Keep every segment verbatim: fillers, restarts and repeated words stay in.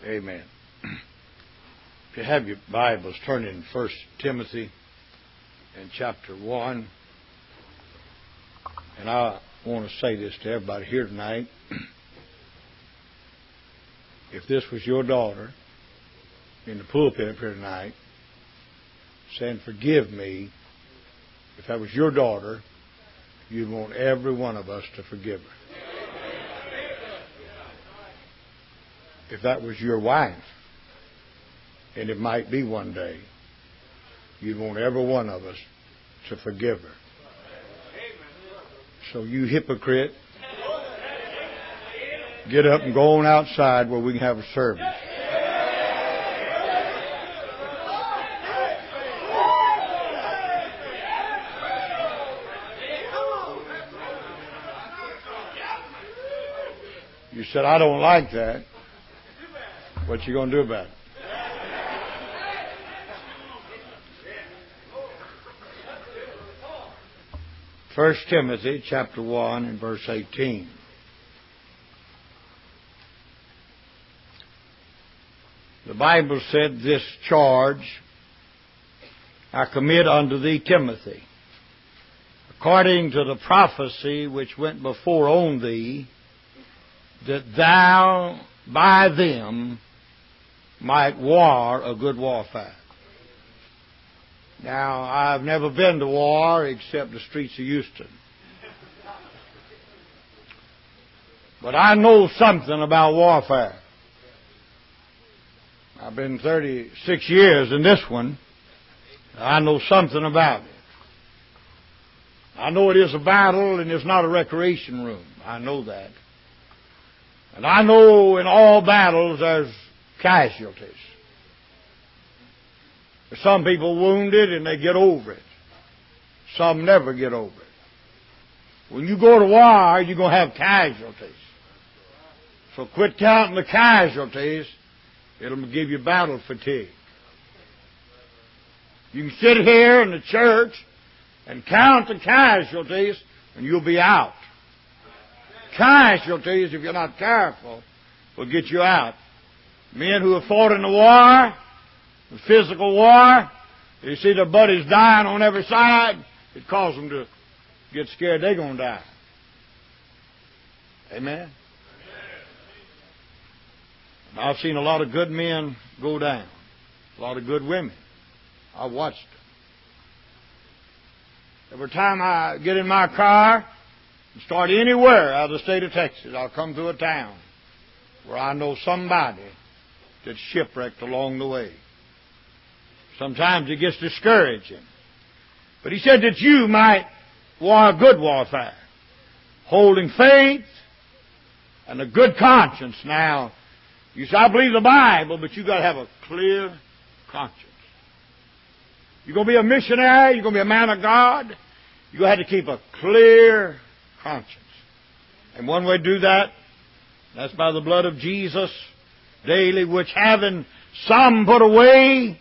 Amen. If you have your Bibles, turn in First Timothy in chapter one. And I want to say this to everybody here tonight. If this was your daughter in the pulpit up here tonight saying, "Forgive me," if that was your daughter, you'd want every one of us to forgive her. If that was your wife, and it might be one day, you'd want every one of us to forgive her. So you hypocrite, get up and go on outside where we can have a service. You said, "I don't like that." What you going to do about it? First Timothy chapter one and verse eighteen. The Bible said, "This charge I commit unto thee, Timothy, according to the prophecy which went before on thee, that thou by them might war a good warfare." Now, I've never been to war except the streets of Houston. But I know something about warfare. I've been thirty-six years in this one. I know something about it. I know it is a battle and it's not a recreation room. I know that. And I know in all battles there's casualties. There's some people wounded and they get over it. Some never get over it. When you go to war, you're going to have casualties. So quit counting the casualties. It'll give you battle fatigue. You can sit here in the church and count the casualties and you'll be out. Casualties, if you're not careful, will get you out. Men who have fought in the war, the physical war, you see their buddies dying on every side, it causes them to get scared they're going to die. Amen? And I've seen a lot of good men go down. A lot of good women. I watched them. Every time I get in my car and start anywhere out of the state of Texas, I'll come through a town where I know somebody that's shipwrecked along the way. Sometimes it gets discouraging. But he said that you might war a good warfare, holding faith and a good conscience. Now, you say, "I believe the Bible," but you've got to have a clear conscience. You're going to be a missionary, you're going to be a man of God, you're going to have to keep a clear conscience. And one way to do that, that's by the blood of Jesus daily, which having some put away,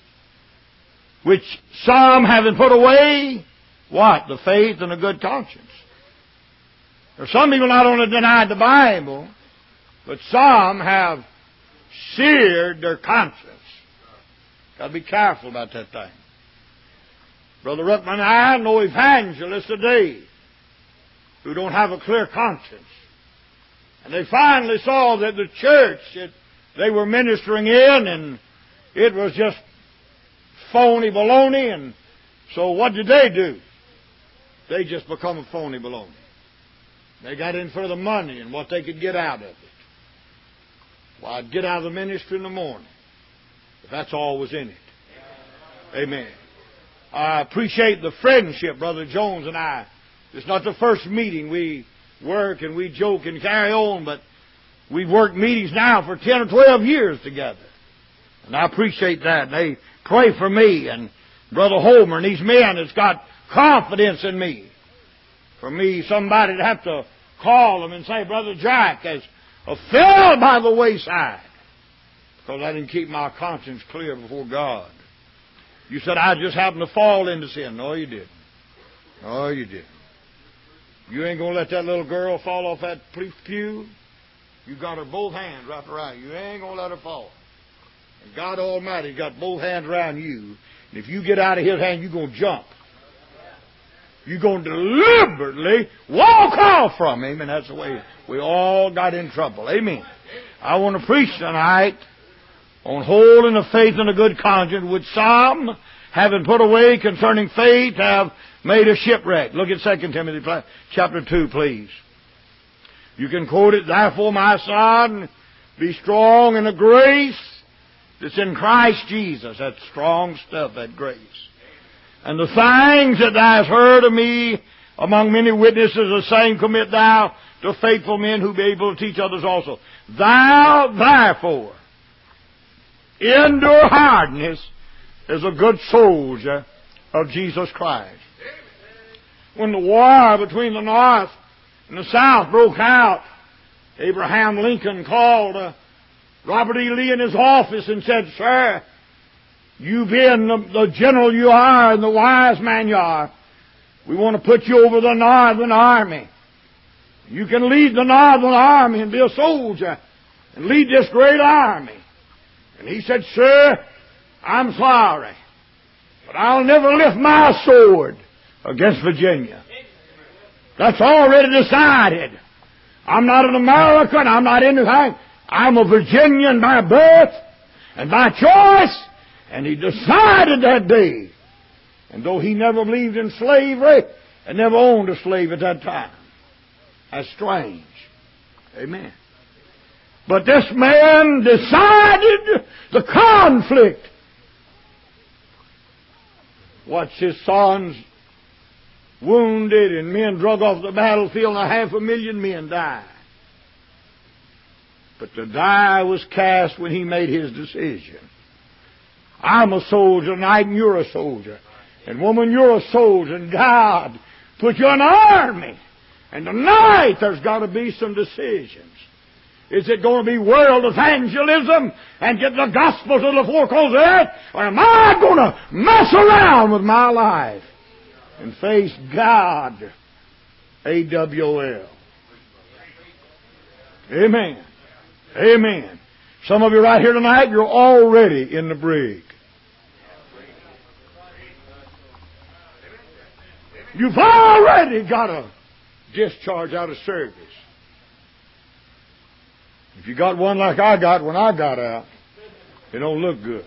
which some having put away, what? The faith and a good conscience. There's some people not only denied the Bible, but some have seared their conscience. Got to be careful about that thing. Brother Ruckman and I know evangelists today who don't have a clear conscience. And they finally saw that the church that they were ministering in, and it was just phony baloney, and so what did they do? They just become a phony baloney. They got in for the money and what they could get out of it. Well, I'd get out of the ministry in the morning if that's all was in it. Amen. I appreciate the friendship, Brother Jones and I. It's not the first meeting. We work and we joke and carry on, but we've worked meetings now for ten or twelve years together. And I appreciate that. And they pray for me and Brother Homer and these men that's got confidence in me. For me, somebody to have to call them and say, "Brother Jack has fell by the wayside," because I didn't keep my conscience clear before God. You said, "I just happened to fall into sin." No, you didn't. No, you didn't. You ain't going to let that little girl fall off that pew. You got her both hands wrapped around you. You ain't going to let her fall. And God Almighty got both hands around you. And if you get out of His hand, you're going to jump. You're going to deliberately walk off from Him, and that's the way we all got in trouble. Amen. I want to preach tonight on holding the faith and a good conscience, which some, having put away concerning faith, have made a shipwreck. Look at Second Timothy chapter two, please. You can quote it, therefore, my son, be strong in the grace that's in Christ Jesus. That's strong stuff, that grace. And the things that thou hast heard of me among many witnesses, the same commit thou to faithful men who be able to teach others also. Thou, therefore, endure hardness as a good soldier of Jesus Christ. When the war between the North and the South broke out, Abraham Lincoln called uh, Robert E. Lee in his office and said, sir, you being the, the general you are and the wise man you are, we want to put you over the Northern Army. You can lead the Northern Army and be a soldier and lead this great army. And he said, sir, I'm sorry, but I'll never lift my sword against Virginia. That's already decided. I'm not an American. I'm not anything. I'm a Virginian by birth and by choice. And he decided that day. And though he never believed in slavery and never owned a slave at that time. That's strange. Amen. But this man decided the conflict. Watched his sons wounded and men drug off the battlefield, and a half a million men died. But the die was cast when he made his decision. I'm a soldier tonight, and you're a soldier. And woman, you're a soldier, and God put you in an army. And tonight there's got to be some decisions. Is it going to be world evangelism and get the gospel to the four corners of the earth? Or am I going to mess around with my life and face God? A W O L. Amen. Amen. Some of you right here tonight, you're already in the brig. You've already got a discharge out of service. If you got one like I got when I got out, it don't look good.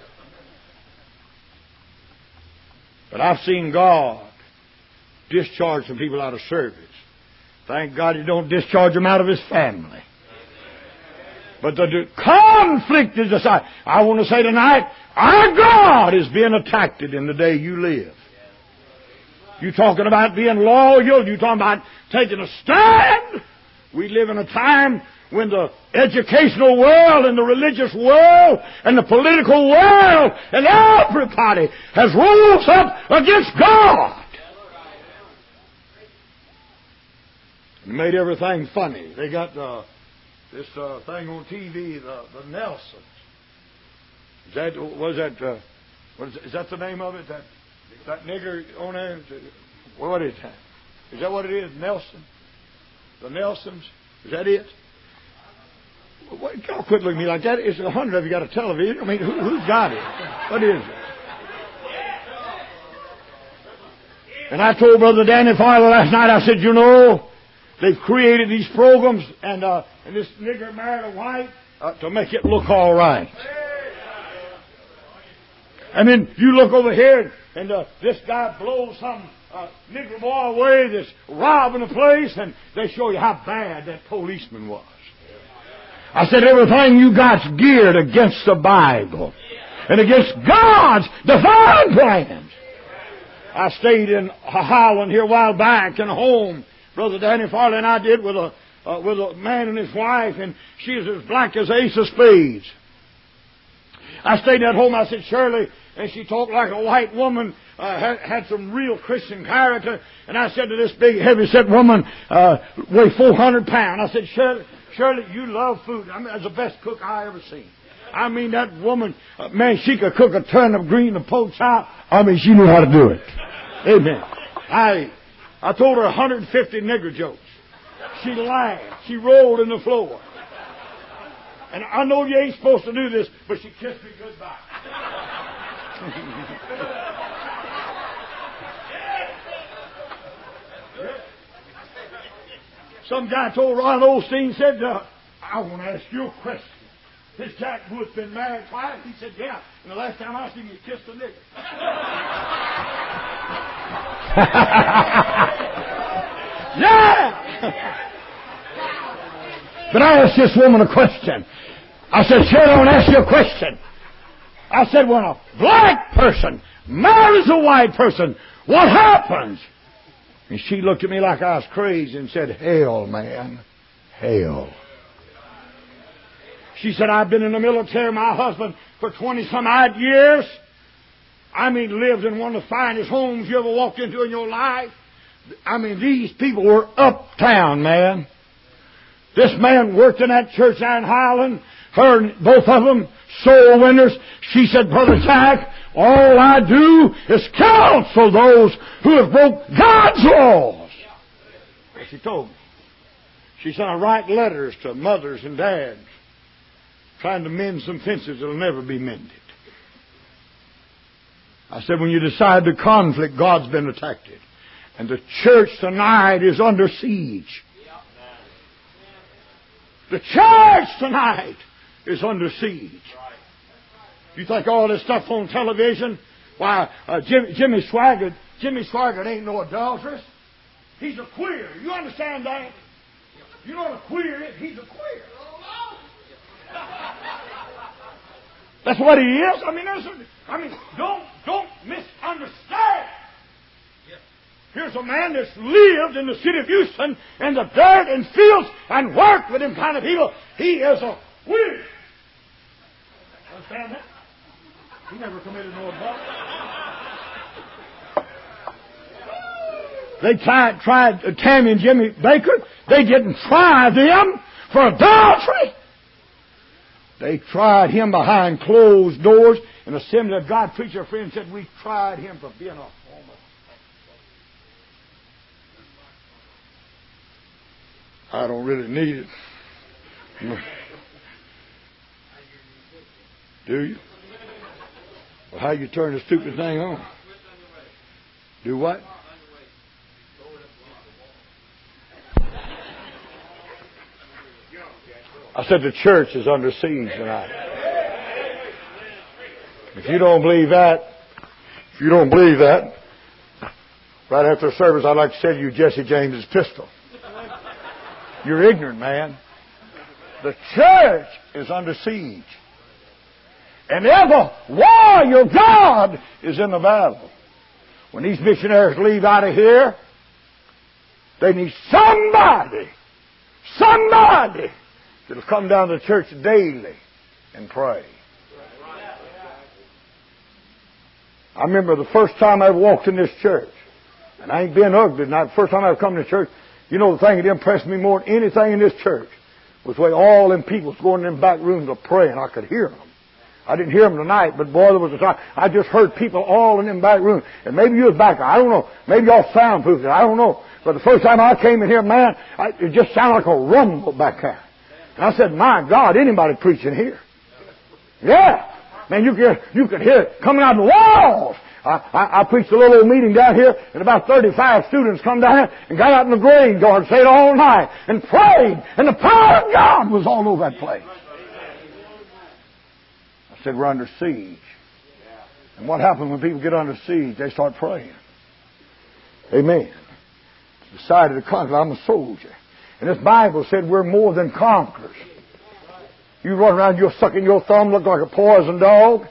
But I've seen God discharge some people out of service. Thank God He don't discharge them out of His family. But the, the conflict is decided. I want to say tonight, our God is being attacked in the day you live. You talking about being loyal? You talking about taking a stand? We live in a time when the educational world and the religious world and the political world and everybody has rose up against God. And made everything funny. They got uh, this uh, thing on T V, the, the Nelsons. Is that, was that, uh, what is, is that the name of it? That, that nigger on there? What is that? Is that what it is? Nelson? The Nelsons? Is that it? What, y'all quit looking at me like that. It's a hundred of you got a television. I mean, who, who's got it? What is it? And I told Brother Danny Farley last night, I said, you know, they've created these programs, and uh, and this nigger married a white uh, to make it look all right. And then you look over here, and uh, this guy blows some uh, nigger boy away that's robbing a place, and they show you how bad that policeman was. I said, everything you got's geared against the Bible and against God's divine plans. I stayed in Holland here a while back in a home. Brother Danny Farley and I did with a uh, with a man and his wife, and she's as black as Ace of Spades. I stayed at home. I said, Shirley, and she talked like a white woman, uh, had, had some real Christian character. And I said to this big, heavy-set woman, uh, weigh four hundred pounds. I said, Shirley, Shirley, you love food. I mean, that's the best cook I ever seen. I mean, that woman, uh, man, she could cook a turnip green, a poached chop. I mean, she knew how to do it. Amen. I, I told her one hundred fifty nigger jokes. She laughed. She rolled in the floor. And I know you ain't supposed to do this, but she kissed me goodbye. Some guy told Ron Osteen, said, uh, I want to ask you a question. Has Jack Booth been married twice? He said, yeah. And the last time I seen him, he kissed a nigger. Yeah! But I asked this woman a question. I said, Sharon, I want to ask you a question. I said, when a black person marries a white person, what happens? And she looked at me like I was crazy and said, hell, man. Hell. She said, I've been in the military, my husband, for twenty-some odd years. I mean, lived in one of the finest homes you ever walked into in your life. I mean, these people were uptown, man. This man worked in that church there in Highland. Her, both of them, soul winners. She said, Brother Jack, all I do is counsel those who have broke God's laws. She told me. She said, I write letters to mothers and dads trying to mend some fences that'll never be mended. I said, when you decide the conflict, God's been attacked. And the church tonight is under siege. The church tonight is under siege. You think all this stuff on television? Why, uh, Jimmy, Jimmy Swaggart, Jimmy Swaggart ain't no adulteress. He's a queer. You understand that? You know what a queer is? He's a queer. That's what he is. I mean, that's, I mean, don't don't misunderstand. Here's a man that's lived in the city of Houston in the dirt and fields and worked with them kind of people. He is a queer. Understand that? He never committed no adultery. They tried, tried uh, Tammy and Jimmy Baker. They didn't try them for adultery. They tried him behind closed doors. An Assembly of God preacher friend said, we tried him for being a homo. I don't really need it. Do you? Well, how you turn the stupid thing on? Do what? I said the church is under siege tonight. If you don't believe that, if you don't believe that, right after the service, I'd like to sell you Jesse James's pistol. You're ignorant, man. The church is under siege. And every warrior of God is in the battle. When these missionaries leave out of here, they need somebody, somebody that'll come down to the church daily and pray. I remember the first time I ever walked in this church, and I ain't been ugly tonight. The first time I ever come to church, you know the thing that impressed me more than anything in this church was the way all them people was going in them back rooms to pray, and I could hear them. I didn't hear them tonight, but boy, there was a time I just heard people all in them back rooms. And maybe you was back there. I don't know. Maybe y'all soundproofed it. I don't know. But the first time I came in here, man, I, it just sounded like a rumble back there. And I said, my God, anybody preaching here? Yeah. Man, you could, you could hear it coming out of the walls. I, I, I preached a little old meeting down here, and about thirty-five students come down here and got out in the graveyard and stayed all night and prayed, and the power of God was all over that place. I said, we're under siege. And what happens when people get under siege? They start praying. Amen. Decided to conquer. I'm a soldier. And this Bible said we're more than conquerors. You run around, you're sucking your thumb, look like a poison dog.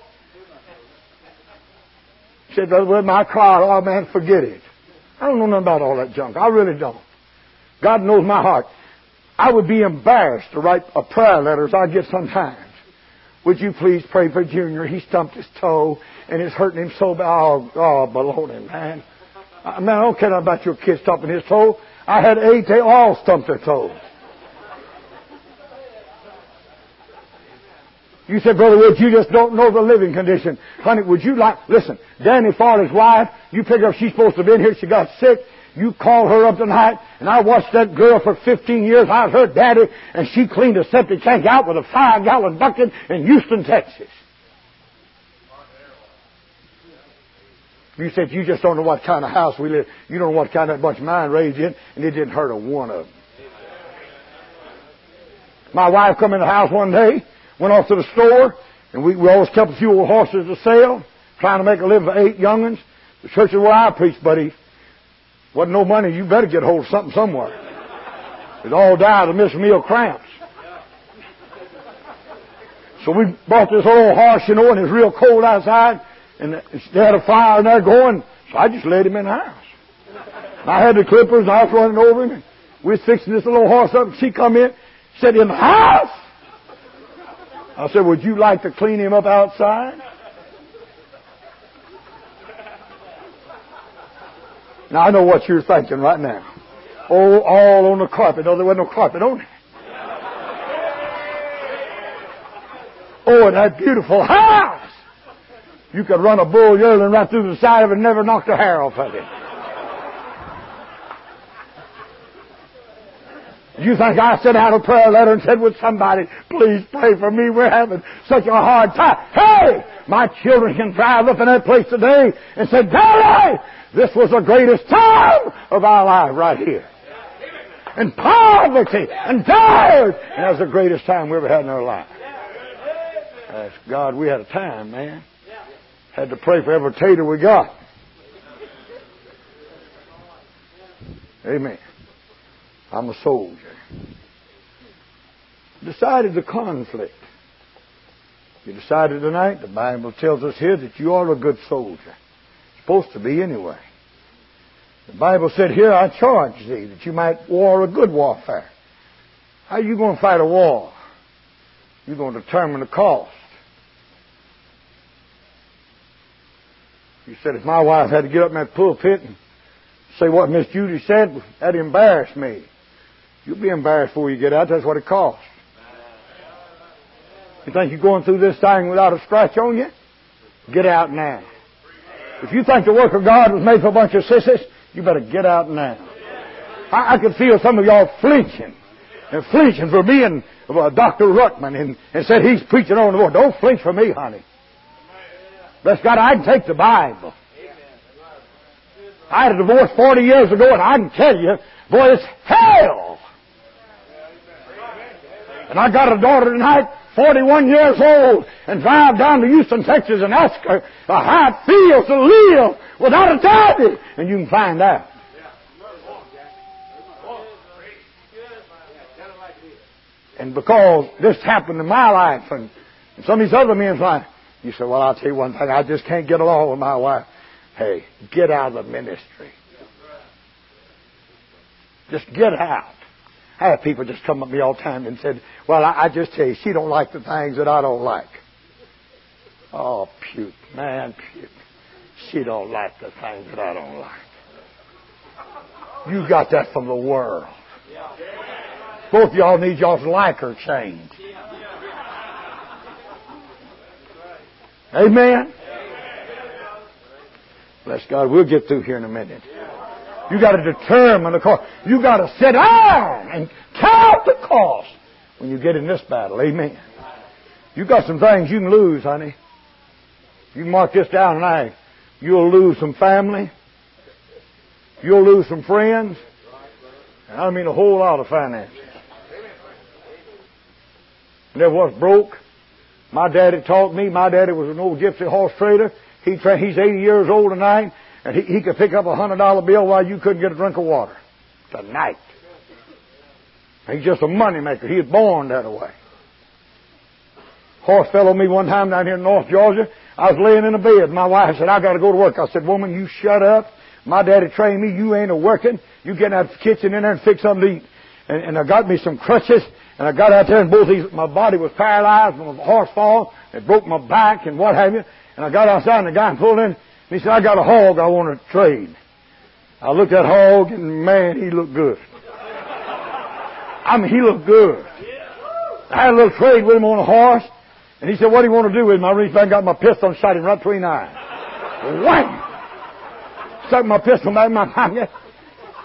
He said, Brother William, I cried, oh man, forget it. I don't know nothing about all that junk. I really don't. God knows my heart. I would be embarrassed to write a prayer letter as I get sometimes. Would you please pray for Junior? He stumped his toe and it's hurting him so bad. Oh, oh baloney, man. I, man, I don't care about your kid stumping his toe. I had eight, they all stumped their toes. You said, Brother Wood, you just don't know the living condition. Honey, would you like, listen, Danny Farley's wife, you pick her up, she's supposed to have been here, she got sick. You call her up tonight, and I watched that girl for fifteen years. I was her daddy, and she cleaned a septic tank out with a five-gallon bucket in Houston, Texas. You said you just don't know what kind of house we live. You don't know what kind of bunch of mine raised in, and it didn't hurt a one of them. My wife come in the house one day, went off to the store, and we, we always kept a few old horses to sell, trying to make a living for eight young'uns. The church is where I preach, buddy. Wasn't no money. You better get hold of something somewhere. It all died of Miss Meal cramps. So we bought this old horse, you know, and it was real cold outside, and they had a fire in there going, so I just laid him in the house. And I had the clippers, and I was running over him, and we was fixing this little horse up, and she come in, said, "In the house?" I said, "Would you like to clean him up outside?" Now, I know what you're thinking right now. Oh, all on the carpet. No, there wasn't no carpet on it. Oh, and that beautiful house. You could run a bull yearling right through the side of it and never knock the hair off of it. You think I sent out a prayer letter and said, "Would somebody please pray for me? We're having such a hard time." Hey, my children can drive up in that place today and say, "Daddy, this was the greatest time of our life right here." And poverty and death. And that was the greatest time we ever had in our life. Ask God, we had a time, man. Had to pray for every tater we got. Amen. I'm a soldier. Decided the conflict. You decided tonight, the Bible tells us here that you are a good soldier. Supposed to be anyway. The Bible said here, "I charge thee that you might war a good warfare." How are you going to fight a war? You're going to determine the cost. You said, if my wife had to get up in that pulpit and say what Miss Judy said, that'd embarrass me. You'll be embarrassed before you get out. That's what it costs. You think you're going through this thing without a scratch on you? Get out now. If you think the work of God was made for a bunch of sissies, you better get out now. I, I could feel some of y'all flinching. And flinching for being uh, Doctor Ruckman and, and said he's preaching on the Lord. Don't flinch for me, honey. Bless God, I can take the Bible. I had a divorce forty years ago, and I can tell you, boy, it's hell. And I got a daughter tonight, forty-one years old, and drive down to Houston, Texas, and ask her how it feels to live without a daddy. And you can find out. And because this happened in my life, and, and some of these other men's life, you say, "Well, I'll tell you one thing, I just can't get along with my wife." Hey, get out of the ministry. Just get out. I have people just come up to me all the time and said, "Well, I, I just tell you, she don't like the things that I don't like." Oh, puke, man, puke. She don't like the things that I don't like. You got that from the world. Both of y'all need y'all's liker changed. Amen? Bless God, we'll get through here in a minute. You got to determine the cost. You got to sit down and count the cost when you get in this battle. Amen. You got some things you can lose, honey. You can mark this down tonight. You'll lose some family. You'll lose some friends. And I mean a whole lot of finances. Never was broke. My daddy taught me. My daddy was an old gypsy horse trader. He tra- he's eighty years old tonight, and he, he could pick up a hundred dollar bill while you couldn't get a drink of water tonight. He's just a money maker. He was born that way. Horse fell on me one time down here in North Georgia. I was laying in a bed. My wife said, "I got to go to work." I said, "Woman, you shut up. My daddy trained me. You ain't a working. You get out of the kitchen in there and fix something to eat." And, and I got me some crutches. And I got out there, and both these, my body was paralyzed from a horse fall. It broke my back and what have you. And I got outside, and the guy pulled in, and he said, "I got a hog I want to trade." I looked at that hog, and man, he looked good. I mean, he looked good. I had a little trade with him on a horse, and he said, "What do you want to do with him?" I reached back and got my pistol and shot him right between the eyes. Wham! Stuck my pistol back in my pocket.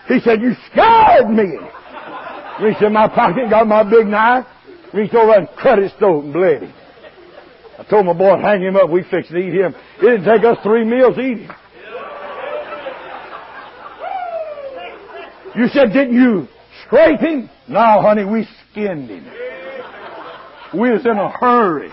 He said, you scared me. Reached in my pocket, got my big knife, reached over and cut his throat and bled him. I told my boy, hang him up. We fixed to eat him. It didn't take us three meals to eat him. You said, didn't you scrape him? No, honey, we skinned him. We was in a hurry.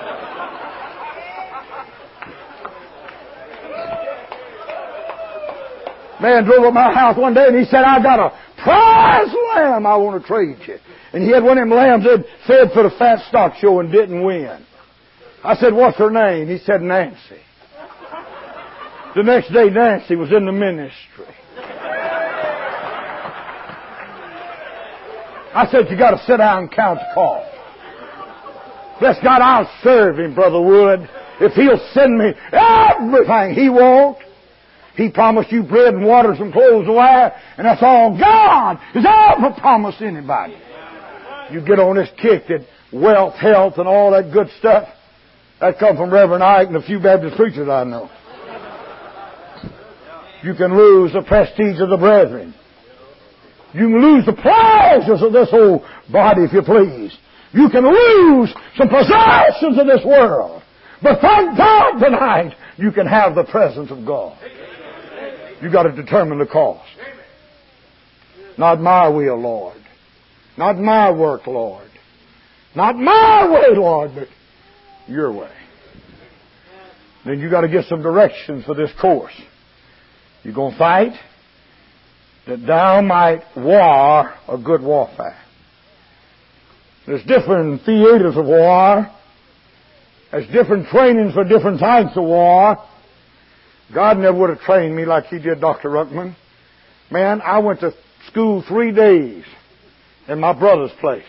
Man drove up my house one day and he said, I got a prize lamb I want to trade you. And he had one of them lambs that fed for the fat stock show and didn't win. I said, what's her name? He said, Nancy. The next day, Nancy was in the ministry. I said, you got to sit down and count the cost. Bless God, I'll serve him, Brother Wood, if he'll send me everything he wants. He promised you bread and water and some clothes to wear, and that's all God has ever promised anybody. You get on this kick that wealth, health, and all that good stuff, that come from Reverend Ike and a few Baptist preachers I know. You can lose the prestige of the brethren. You can lose the pleasures of this old body, if you please. You can lose some possessions of this world. But thank God tonight, you can have the presence of God. You got to determine the cost. Not my will, Lord. Not my work, Lord. Not my way, Lord, but your way. Then you got to get some directions for this course. You're going to fight that thou might war a good warfare. There's different theaters of war. There's different trainings for different types of war. God never would have trained me like He did Doctor Ruckman. Man, I went to school three days in my brother's place.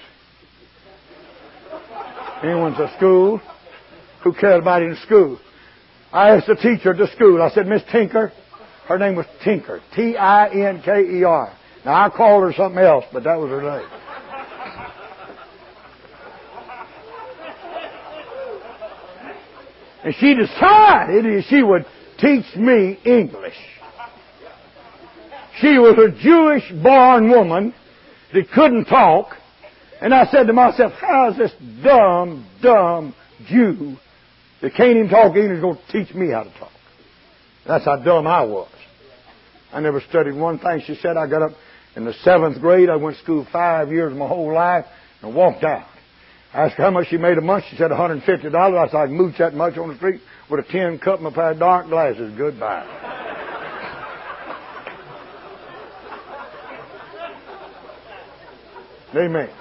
He went to school. Who cared about him in school? I asked the teacher at the school, I said, Miss Tinker, her name was Tinker, T I N K E R. Now, I called her something else, but that was her name. And she decided she would teach me English. She was a Jewish-born woman that couldn't talk. And I said to myself, how's this dumb, dumb Jew that can't even talk English going to teach me how to talk? That's how dumb I was. I never studied one thing. She said I got up in the seventh grade. I went to school five years of my whole life and walked out. I asked her how much she made a month. She said one hundred fifty dollars. I said I can mooch that much on the street with a tin cup and a pair of dark glasses. Goodbye. Amen.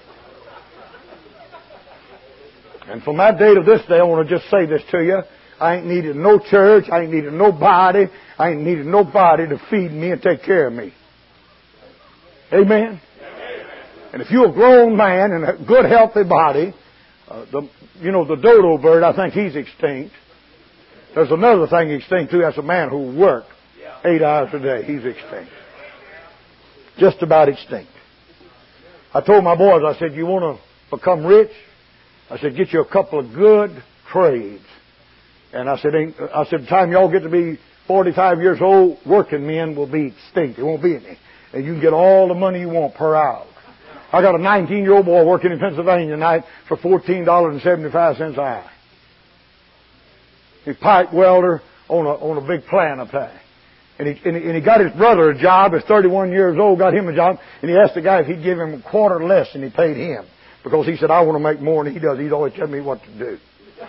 And from that day to this day, I want to just say this to you. I ain't needed no church. I ain't needed nobody. I ain't needed nobody to feed me and take care of me. Amen? And if you're a grown man in a good, healthy body, uh, the, you know, the dodo bird, I think he's extinct. There's another thing extinct, too. That's a man who worked eight hours a day. He's extinct. Just about extinct. I told my boys, I said, you want to become rich? I said, get you a couple of good trades. And I said, I said, the time y'all get to be forty-five years old, working men will be extinct. There won't be any. And you can get all the money you want per hour. I got a nineteen-year-old boy working in Pennsylvania tonight for fourteen dollars and seventy-five cents an hour. He's a pipe welder on a, on a big plant up there. And he, and, he, and he got his brother a job. He's thirty-one years old, got him a job. And he asked the guy if he'd give him a quarter less than he paid him. Because he said, I want to make more than he does. He's always telling me what to do.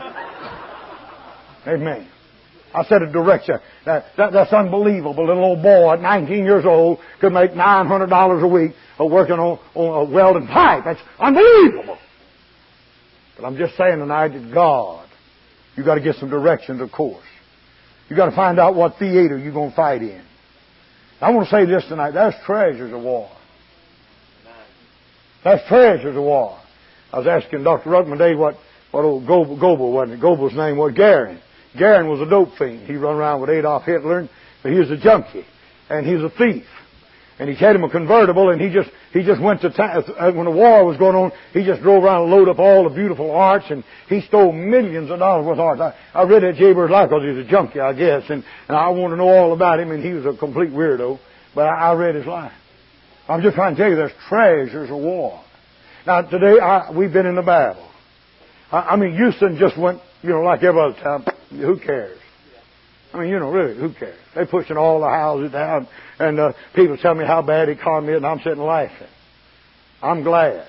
Amen. I said a direction. That, that, that's unbelievable. A little old boy at nineteen years old could make nine hundred dollars a week working on, on a welding pipe. That's unbelievable. But I'm just saying tonight that God, you got to get some directions, of course. You got to find out what theater you're going to fight in. I want to say this tonight. There's treasures of war. There's treasures of war. I was asking Doctor Ruckman today what, what old Goebel, Goebel wasn't it? Goebel's name was Garin. Garin was a dope fiend. He run around with Adolf Hitler, but he was a junkie. And he was a thief. And he had him a convertible, and he just he just went to town. When the war was going on, he just drove around and loaded up all the beautiful arts, and he stole millions of dollars worth of arts. I, I read that Jaber's life because he was a junkie, I guess, and, and I want to know all about him, and he was a complete weirdo. But I, I read his life. I'm just trying to tell you, there's treasures of war. Now, today, I, we've been in the battle. I, I mean, Houston just went, you know, like every other time. Who cares? I mean, you know, really, who cares? They're pushing all the houses down, and uh, people tell me how bad the economy is, and I'm sitting laughing. I'm glad.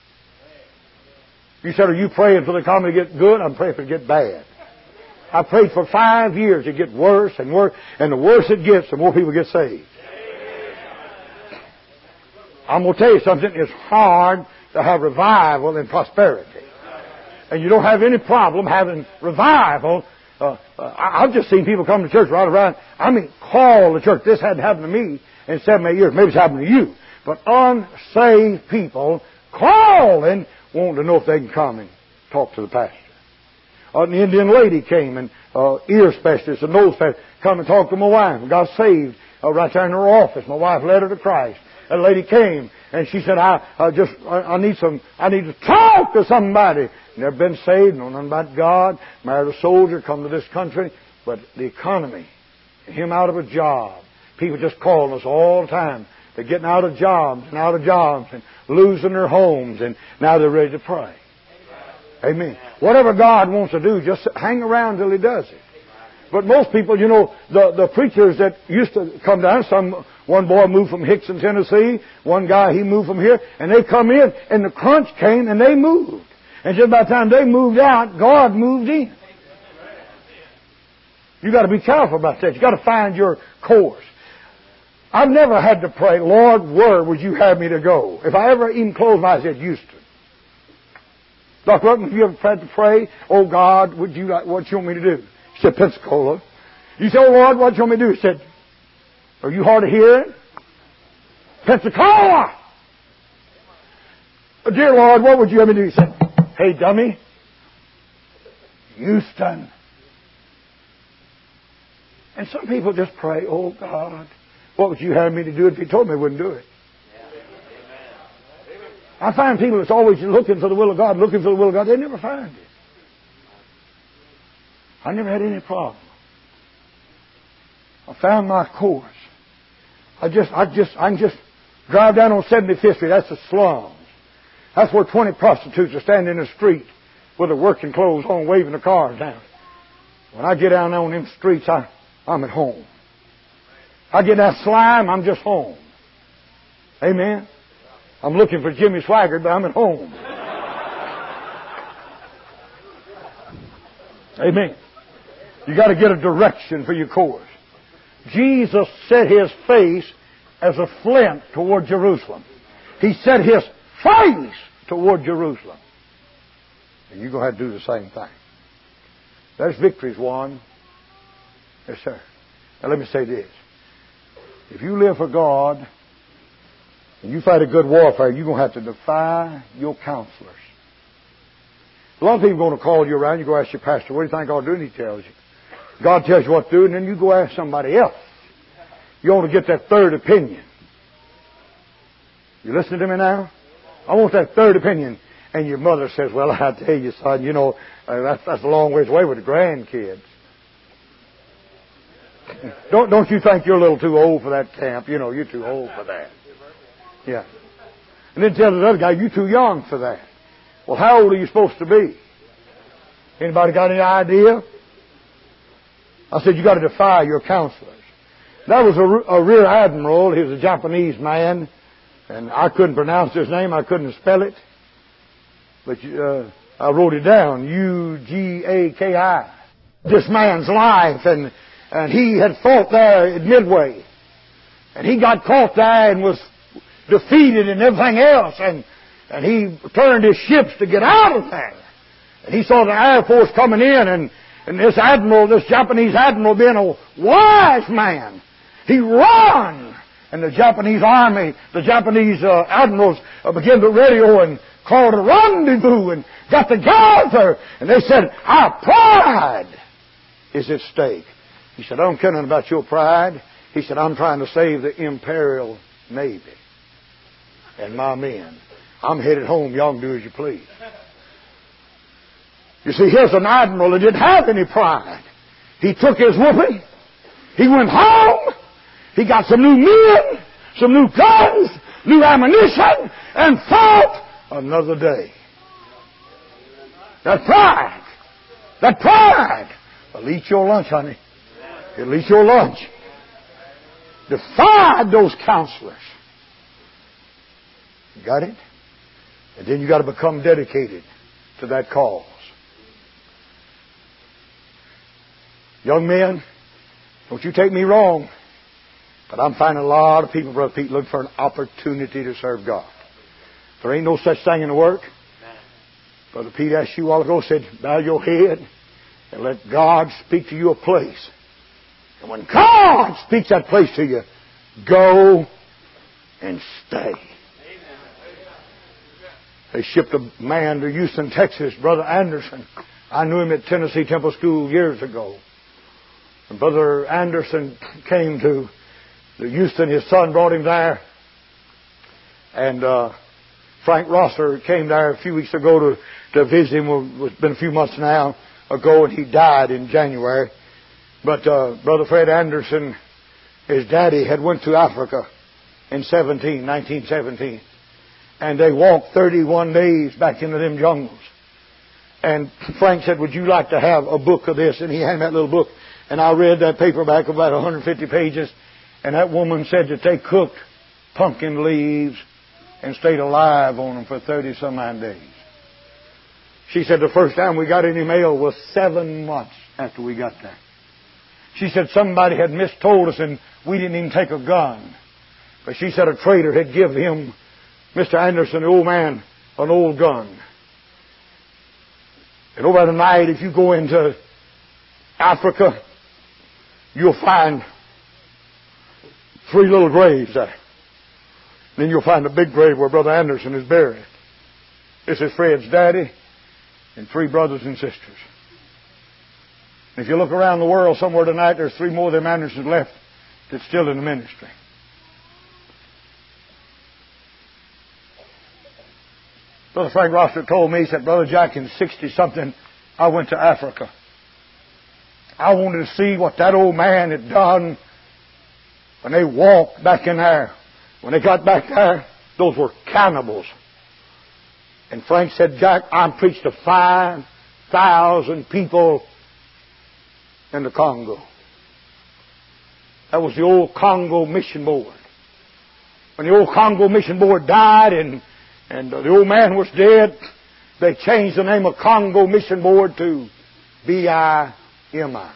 You said, are you praying for the economy to get good? I'm praying for it to get bad. I prayed for five years to get worse and worse, and the worse it gets, the more people get saved. I'm going to tell you something. It's hard to have revival and prosperity. And you don't have any problem having revival. Uh, uh, I've just seen people come to church right around. I mean, call the church. This hadn't happened to me in seven, eight years. Maybe it's happened to you. But unsaved people calling, wanting to know if they can come and talk to the pastor. Uh, an Indian lady came, and uh, ear specialist, a nose specialist, come and talk to my wife. And got saved uh, right there in her office. My wife led her to Christ. That lady came, and she said, I, I just, I, I need some, I need to talk to somebody. Never been saved, know nothing about God, married a soldier, come to this country. But the economy, him out of a job. People just calling us all the time. They're getting out of jobs and out of jobs and losing their homes, and now they're ready to pray. Amen. Whatever God wants to do, just hang around till He does it. But most people, you know, the, the preachers that used to come down, some, one boy moved from Hickson, Tennessee, one guy, he moved from here, and they come in, and the crunch came, and they moved. And just by the time they moved out, God moved in. You got to be careful about that. You got to find your course. I've never had to pray, Lord, where would you have me to go? If I ever even closed my eyes, I said, Houston. Doctor Ruckman, have you ever had to pray, oh God, would you like, what you want me to do? He said, Pensacola. You said, oh Lord, what do you want me to do? He said, are you hard of hearing? Pensacola! Oh, dear Lord, what would you have me do? He said, hey, dummy, Houston. And some people just pray, oh God, what would you have me to do? If He told me I wouldn't do it. I find people that's always looking for the will of God, looking for the will of God, they never find it. I never had any problem. I found my course. I just, I just, I can just drive down on seventy-fifth Street. That's the slums. That's where twenty prostitutes are standing in the street with their working clothes on, waving their cars down. When I get down on them streets, I, I'm at home. I get that slime, I'm just home. Amen. I'm looking for Jimmy Swaggart, but I'm at home. Amen. You got to get a direction for your course. Jesus set His face as a flint toward Jerusalem. He set His face toward Jerusalem. And you're going to have to do the same thing. There's victories won. Yes, sir. Now let me say this. If you live for God and you fight a good warfare, you're going to have to defy your counselors. A lot of people are going to call you around. You go ask your pastor, what do you think I'll do? And he tells you. God tells you what to do, and then you go ask somebody else. You want to get that third opinion. You listening to me now? I want that third opinion. And your mother says, well, I tell you, son, you know, uh, that's, that's a long ways away with the grandkids. Don't, don't you think you're a little too old for that camp? You know, you're too old for that. Yeah. And then tell the other guy, you're too young for that. Well, how old are you supposed to be? Anybody got any idea? I said, you got to defy your counselors. That was a, a rear admiral. He was a Japanese man. And I couldn't pronounce his name. I couldn't spell it. But uh, I wrote it down. U G A K I. This man's life. And, and he had fought there at Midway. And he got caught there and was defeated and everything else. And, and he turned his ships to get out of there. And he saw the Air Force coming in. And, and this admiral, this Japanese admiral, being a wise man, he run. And the Japanese army, the Japanese uh, admirals uh, began to radio and called a rendezvous and got together. And they said, our pride is at stake. He said, I don't care nothing about your pride. He said, I'm trying to save the Imperial Navy and my men. I'm headed home. Y'all can do as you please. You see, here's an admiral that didn't have any pride. He took his whooping. He went home. He got some new men, some new guns, new ammunition, and fought another day. That pride, that pride will eat your lunch, honey. It'll eat your lunch. Defied those counselors. You got it? And then you got to become dedicated to that cause. Young men, don't you take me wrong, but I'm finding a lot of people, Brother Pete, looking for an opportunity to serve God. There ain't no such thing in the work. Brother Pete asked you a while ago, said, bow your head and let God speak to you a place. And when God speaks that place to you, go and stay. They shipped a man to Houston, Texas, Brother Anderson. I knew him at Tennessee Temple School years ago. And Brother Anderson came to, to Houston. His son brought him there. And uh, Frank Rosser came there a few weeks ago to, to visit him. It's been a few months now ago, and he died in January. But uh, Brother Fred Anderson, his daddy, had went to Africa in seventeen, nineteen seventeen. And they walked thirty-one days back into them jungles. And Frank said, would you like to have a book of this? And he had that little book. And I read that paperback, about one hundred fifty pages. And that woman said that they cooked pumpkin leaves and stayed alive on them for thirty some odd days. She said the first time we got any mail was seven months after we got there. She said somebody had mistold us and we didn't even take a gun. But she said a trader had given him, Mister Anderson, the old man, an old gun. And over the night, if you go into Africa, you'll find three little graves there. Then you'll find a big grave where Brother Anderson is buried. This is Fred's daddy and three brothers and sisters. If you look around the world somewhere tonight, there's three more of them Andersons left that's still in the ministry. Brother Frank Rosser told me, he said, Brother Jack, in sixty-something, I went to Africa. I wanted to see what that old man had done when they walked back in there. When they got back there, those were cannibals. And Frank said, Jack, I preached to five thousand people in the Congo. That was the old Congo Mission Board. When the old Congo Mission Board died and, and the old man was dead, they changed the name of Congo Mission Board to B I M I.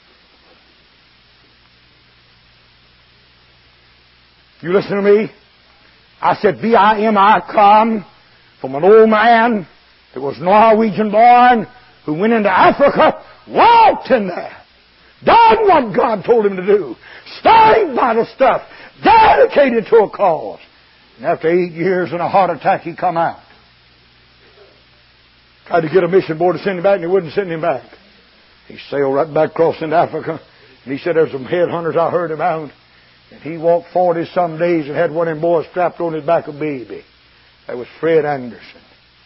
You listen to me? I said B I M I come from an old man that was Norwegian born who went into Africa, walked in there, done what God told him to do, studied Bible stuff, dedicated to a cause. And after eight years and a heart attack, he come out. Tried to get a mission board to send him back, and they wouldn't send him back. He sailed right back across into Africa, and he said there's some headhunters I heard about. And he walked forty some days and had one of them boys strapped on his back, a baby. That was Fred Anderson.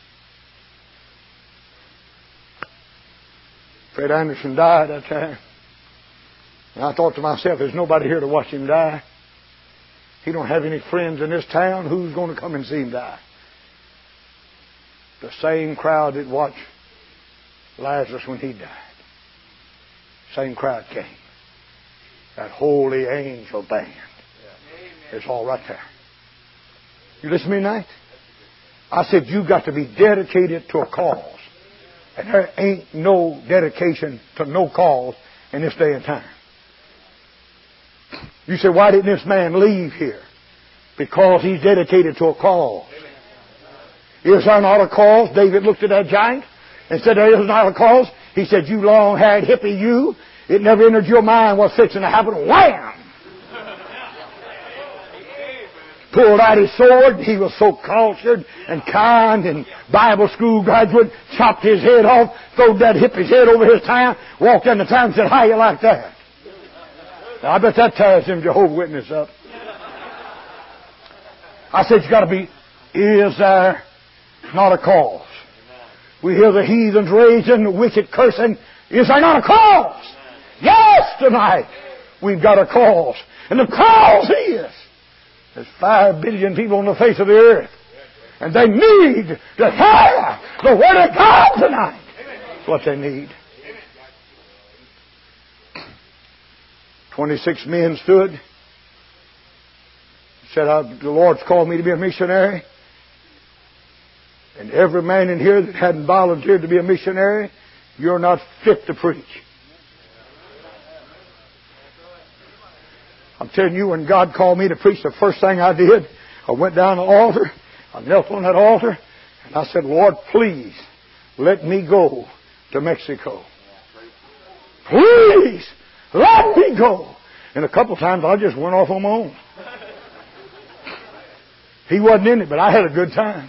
Fred Anderson died that time. And I thought to myself, there's nobody here to watch him die. He don't have any friends in this town. Who's going to come and see him die? The same crowd that watched Lazarus when he died. Same crowd came. That holy angel band. It's all right there. You listen to me tonight? I said you've got to be dedicated to a cause. And there ain't no dedication to no cause in this day and time. You say, why didn't this man leave here? Because he's dedicated to a cause. Is there not a cause? David looked at that giant and said, there is not a cause. He said, you long-haired hippie, you. It never entered your mind what's fixing to happen. Wham! Pulled out his sword. He was so cultured and kind and Bible school graduate. Chopped his head off. Throwed that hippie's head over his town. Walked into town and said, how you like that? Now, I bet that tears him Jehovah's Witness up. I said, you got to be, is there not a cause? We hear the heathens raging, the wicked cursing. Is there not a cause? Yes, tonight we've got a cause. And the cause is there's five billion people on the face of the earth. And they need to hear the Word of God tonight. That's what they need. Twenty-six men stood. Said, the Lord's called me to be a missionary. And every man in here that hadn't volunteered to be a missionary, you're not fit to preach. I'm telling you, when God called me to preach, the first thing I did, I went down to the altar, I knelt on that altar, and I said, Lord, please let me go to Mexico. Please let me go. And a couple times I just went off on my own. He wasn't in it, but I had a good time.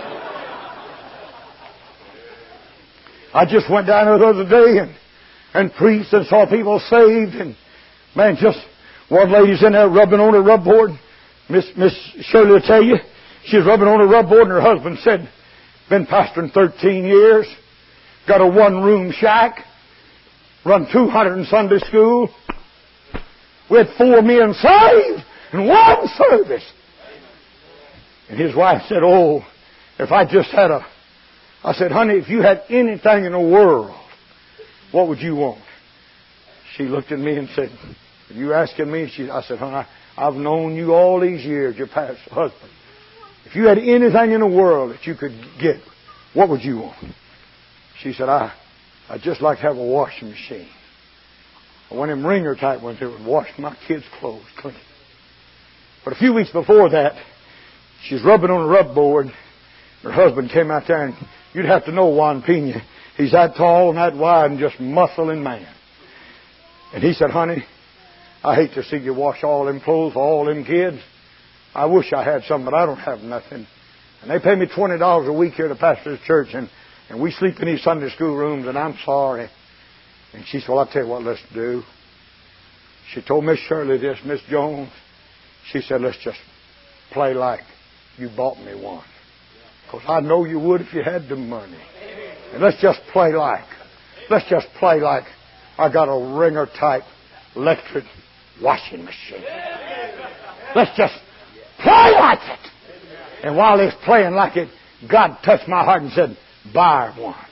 I just went down there the other day and, and preached and saw people saved. And, man, just one lady's in there rubbing on her rub board. Miss, Miss Shirley will tell you, she's rubbing on her rub board, and her husband said, been pastoring thirteen years, got a one-room shack, run two hundred in Sunday school. We had four men saved in one service. And his wife said, oh, if I just had a... I said, honey, if you had anything in the world, what would you want? She looked at me and said, are you asking me? She, I said, honey, I, I've known you all these years, your past husband. If you had anything in the world that you could get, what would you want? She said, I, I'd just like to have a washing machine. One of them ringer type ones that would wash my kids' clothes clean. But a few weeks before that, she's rubbing on a rub board. Her husband came out there, and you'd have to know Juan Pena. He's that tall and that wide and just muscling man. And he said, honey, I hate to see you wash all them clothes for all them kids. I wish I had some, but I don't have nothing. And they pay me twenty dollars a week here to pastor this church, and, and we sleep in these Sunday school rooms, and I'm sorry. And she said, well, I'll tell you what let's do. She told Miss Shirley this, Miss Jones. She said, let's just play like you bought me one. Because I know you would if you had the money. And let's just play like. Let's just play like I got a ringer type electric washing machine. Let's just play like it. And while he's playing like it, God touched my heart and said, buy her one.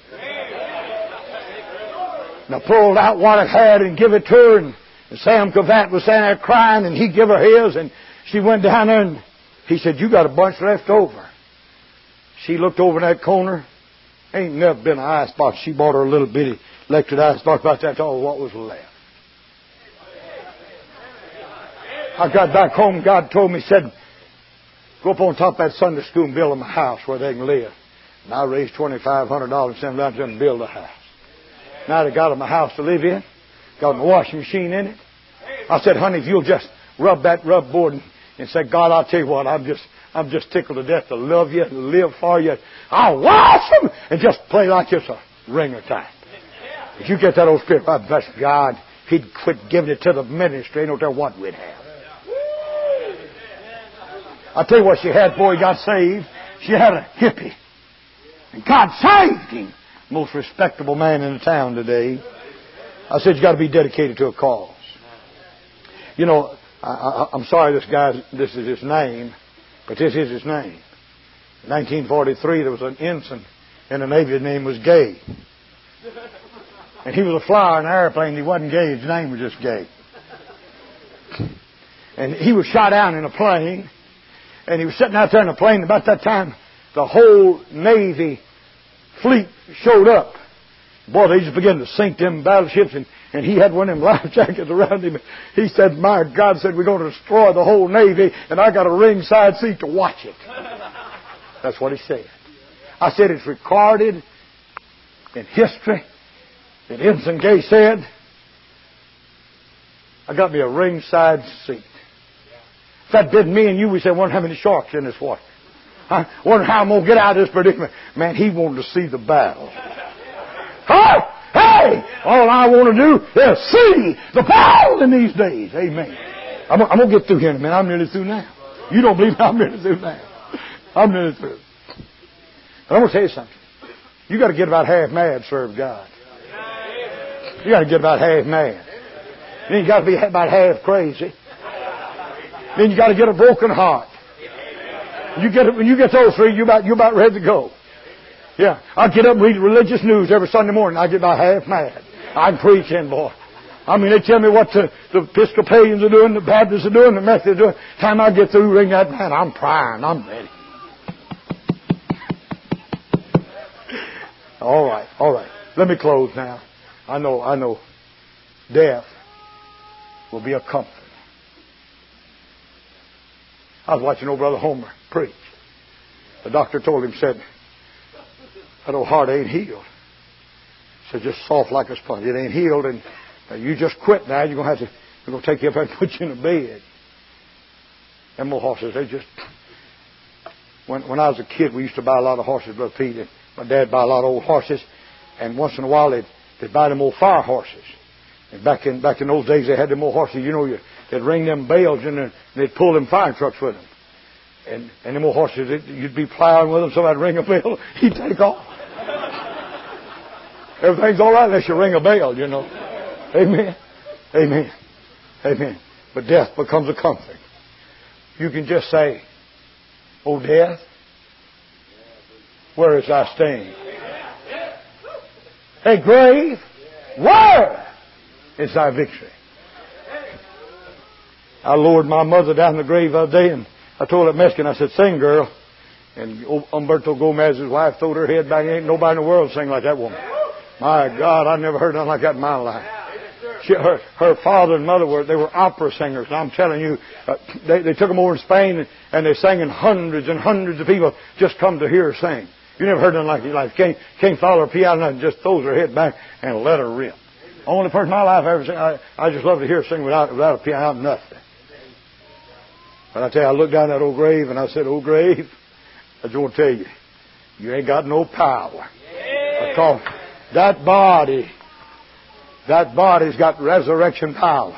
And I pulled out what I had and give it to her. And Sam Cavatt was standing there crying, and he give her his. And she went down there, and he said, you got a bunch left over. She looked over in that corner. Ain't never been an icebox. She bought her a little bitty electric icebox, about that tall, what was left. I got back home, God told me, said, go up on top of that Sunday school and build them a house where they can live. And I raised twenty-five hundred dollars and sent them down to them and build a house. Now they got them a house to live in, got them a washing machine in it. I said, honey, if you'll just rub that rub board and, and say, God, I'll tell you what, I'm just I'm just tickled to death to love you and live for you. I'll wash them and just play like it's a ringer time. If you get that old script, I bless God, he'd quit giving it to the ministry. No matter what we'd have. I'll tell you what she had before he got saved. She had a hippie. And God saved him. Most respectable man in the town today. I said, you got to be dedicated to a cause. You know, I, I, I'm sorry this guy, this is his name, but this is his name. In nineteen forty-three, there was an ensign in the Navy. His name was Gay. And he was a flyer in an airplane. He wasn't gay. His name was just Gay. And he was shot down in a plane. And he was sitting out there in a plane. About that time, the whole Navy fleet showed up. Boy, they just began to sink them battleships. And, and he had one of them life jackets around him. He said, my God, said, we're going to destroy the whole Navy. And I got a ringside seat to watch it. That's what he said. I said, it's recorded in history that Ensign Gay said, I got me a ringside seat. If that did me and you, we said, wonder how many sharks in this water. I wonder how I'm going to get out of this predicament. Man, he wanted to see the battle. Huh? Hey! All I want to do is see the battle in these days. Amen. I'm, I'm going to get through here in a minute. I'm nearly through now. You don't believe me? I'm nearly through now. I'm nearly through. But I'm going to tell you something. You got to get about half mad to serve God. You got to get about half mad. You ain't got to be about half crazy. Then you got to get a broken heart. You get when you get those three, you about you about ready to go. Yeah, I get up and read religious news every Sunday morning. I get about half mad. I'm preaching, boy. I mean, they tell me what the, the Episcopalians are doing, the Baptists are doing, the Methodists are doing. Time I get through ring that man, I'm primed. I'm ready. All right, all right. Let me close now. I know, I know. Death will be a comfort. I was watching old Brother Homer preach. The doctor told him, said, that old heart ain't healed. He said, just soft like a sponge. It ain't healed, and you just quit now. You're going to have to, we're going to take you up and put you in a bed. Them old horses, they just... When, when I was a kid, we used to buy a lot of horses, Brother Pete, and my dad buy a lot of old horses, and once in a while they'd, they'd buy them old fire horses. And back in back in those days, they had them old horses, you know, you, they'd ring them bales in there, and they'd pull them fire trucks with them. And, and them old horses, it, you'd be plowing with them, somebody'd ring a bell, he'd take off. Everything's all right unless you ring a bell, you know. Amen. Amen. Amen. But death becomes a comfort. You can just say, "O death, where is thy sting? Hey, grave, where is thy victory?" I lowered my mother down the grave the other day, and I told that Mexican, I said, "Sing, girl." And Humberto Gomez's wife throwed her head back. Ain't nobody in the world sing like that woman. My God, I never heard nothing like that in my life. She, her, her father and mother were, they were opera singers. And I'm telling you, uh, they, they took them over in Spain, and, and they sang, and hundreds and hundreds of people just come to hear her sing. You never heard nothing like it. Like, can't, can't follow her piano, and just throws her head back and let her rip. Only person in my life I ever sing. I, I just love to hear her sing without, without a piano, nothing. But I tell you, I looked down that old grave, and I said, "Old grave, I just want to tell you, you ain't got no power. Because that body, that body's got resurrection power.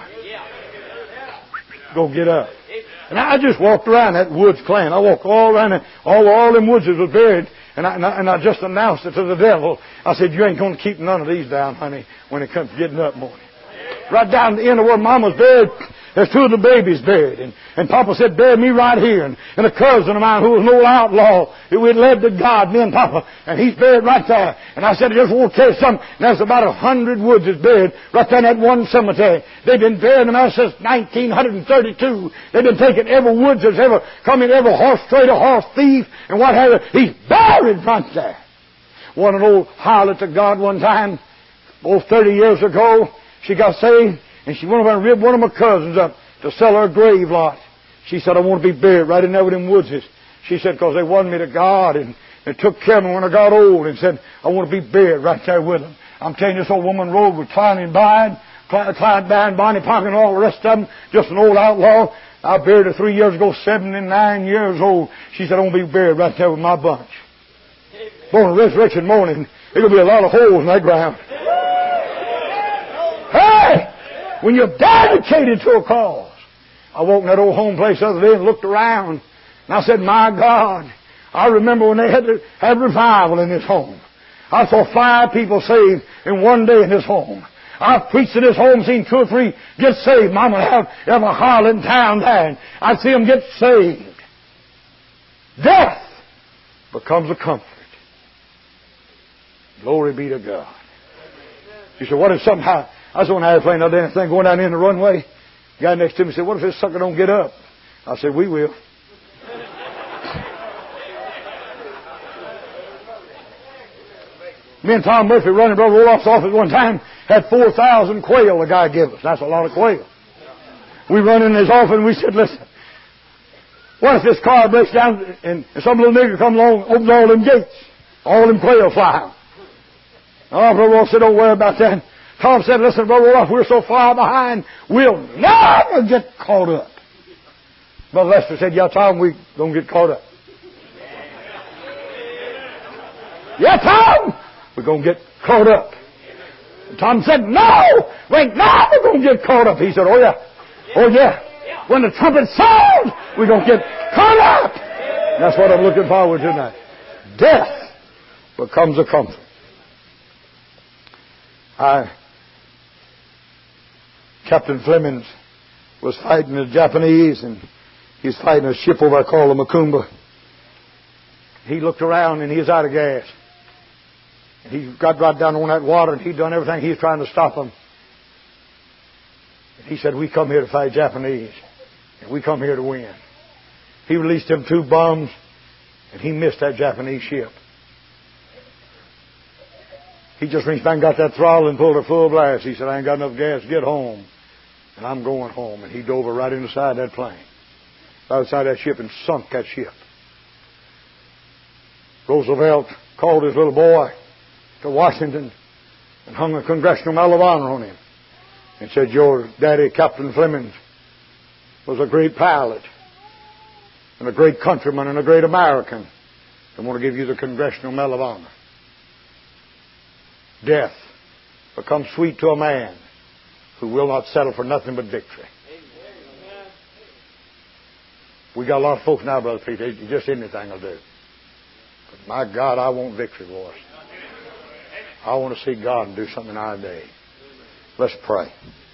Go get up." And I just walked around that woods clan. I walked all around it. All, all them woods was buried. And I, and, I, and I just announced it to the devil. I said, "You ain't going to keep none of these down, honey, when it comes to getting up morning." Right down the end of where Mama's buried, there's two of the babies buried. And, and Papa said, "Bury me right here." And, and a cousin of mine who was an old outlaw, who had led to God, me and Papa, and he's buried right there. And I said, "I just want to tell you something." And there's about a hundred woods is buried right there in that one cemetery. They've been burying them since nineteen thirty-two. They've been taking every woods that's ever come in, every horse trader, horse thief, and what have you. He's buried right there. One an old harlot to God one time, oh, thirty years ago, she got saved, and she went over and ribbed one of my cousins up to sell her grave lot. She said, "I want to be buried right in there with them woodses." She said, "Because they won me to God, and they took care of me when I got old," and said, "I want to be buried right there with them." I'm telling you, this old woman rode with Clyde Bide, Clyde Bide, Bonnie Pocket, and all the rest of them, just an old outlaw. I buried her three years ago, seventy-nine years old. She said, "I want to be buried right there with my bunch." Born on resurrection morning, there'll be a lot of holes in that ground. Hey! When you're dedicated to a cause. I walked in that old home place the other day and looked around. And I said, "My God, I remember when they had to have revival in this home. I saw five people saved in one day in this home. I've preached in this home, seen two or three get saved. Mama have, have a Harlan town there, and I see them get saved. Death becomes a comfort. Glory be to God. You said, "What if somehow..." I was on an airplane the other day, and thing going down in the runway. The guy next to me said, "What if this sucker don't get up?" I said, "We will." Me and Tom Murphy running Brother Roloff's office one time had four thousand quail the guy gave us. That's a lot of quail. We run in his office and we said, "Listen, what if this car breaks down and, and some little nigger comes along, opens all them gates, all them quail fly out?" Oh, Brother Roloff said, "Don't worry about that." Tom said, "Listen, Brother Roloff, we're so far behind, we'll never get caught up." Brother Lester said, "Yeah, Tom, we don't get caught up." "Yeah, Tom, we're going to get caught up." And Tom said, "No, we ain't never going to get caught up." He said, "Oh, yeah. Oh, yeah. When the trumpet sounds, we're going to get caught up." And that's what I'm looking forward to tonight. Death becomes a comfort. I... Captain Flemings was fighting the Japanese, and He's fighting a ship over there called the Macumba. He looked around and he was out of gas. He got right down on that water and he'd done everything. He was trying to stop them. He said, we come here to fight Japanese. And we come here to win. He released them two bombs and he missed that Japanese ship. He just reached back and got that throttle and pulled a full blast. He said, I ain't got enough gas to get home. And I'm going home. And he dove right inside that plane. Outside that ship and sunk that ship. Roosevelt called his little boy to Washington and hung a Congressional Medal of Honor on him. And said, your daddy, Captain Fleming, was a great pilot and a great countryman and a great American. I want to give you the Congressional Medal of Honor. Death becomes sweet to a man who will not settle for nothing but victory. We got a lot of folks now, Brother Peter, just anything will do. But my God, I want victory, boys. I want to see God do something in our day. Let's pray.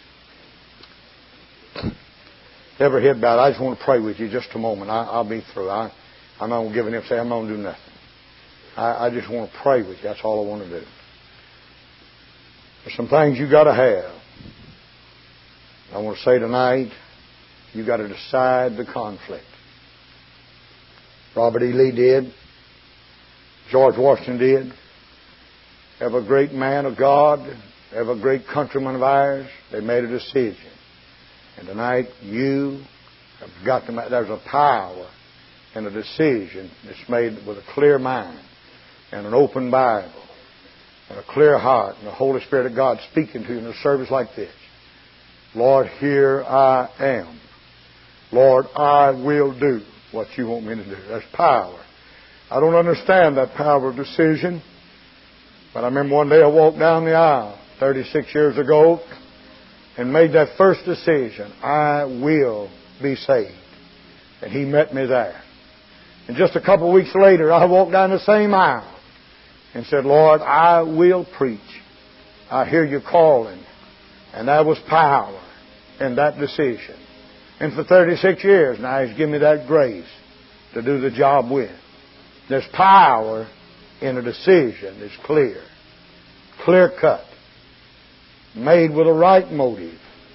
Every head bowed. I just want to pray with you just a moment. I, I'll be through. I, I'm not going to give an say I'm not going to do nothing. I, I just want to pray with you. That's all I want to do. There's some things you got to have. I want to say tonight, you got to decide the conflict. Robert E. Lee did. George Washington did. Every great man of God, every great countryman of ours, they made a decision. And tonight, you have got to make, there's a power in a decision that's made with a clear mind and an open Bible and a clear heart and the Holy Spirit of God speaking to you in a service like this. Lord, here I am. Lord, I will do what you want me to do. That's power. I don't understand that power of decision. But I remember one day I walked down the aisle thirty-six years ago and made that first decision. I will be saved. And He met me there. And just a couple of weeks later, I walked down the same aisle and said, Lord, I will preach. I hear you calling. And that was power in that decision. And for thirty-six years now, He's given me that grace to do the job with. There's power in a decision that's clear, clear cut, made with a right motive.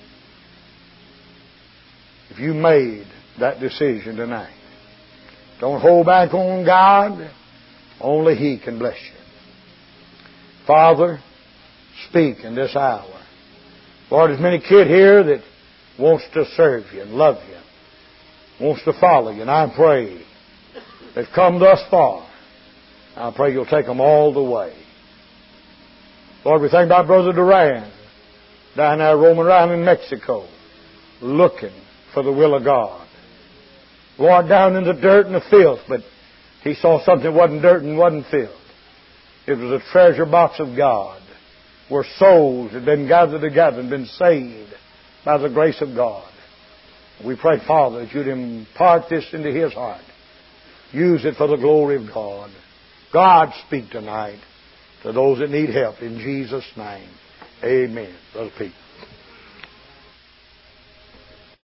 If you made that decision tonight, don't hold back on God. Only He can bless you. Father, speak in this hour. Lord, there's many kid here that wants to serve you and love you, wants to follow you, and I pray they've come thus far. I pray you'll take them all the way. Lord, we think about Brother Duran down there roaming around in Mexico looking for the will of God. Lord, down in the dirt and the filth, but he saw something that wasn't dirt and wasn't filth. It was a treasure box of God where souls had been gathered together and been saved by the grace of God. We pray, Father, that you'd impart this into his heart. Use it for the glory of God. God, speak tonight to those that need help in Jesus' name. Amen. Brother Pete.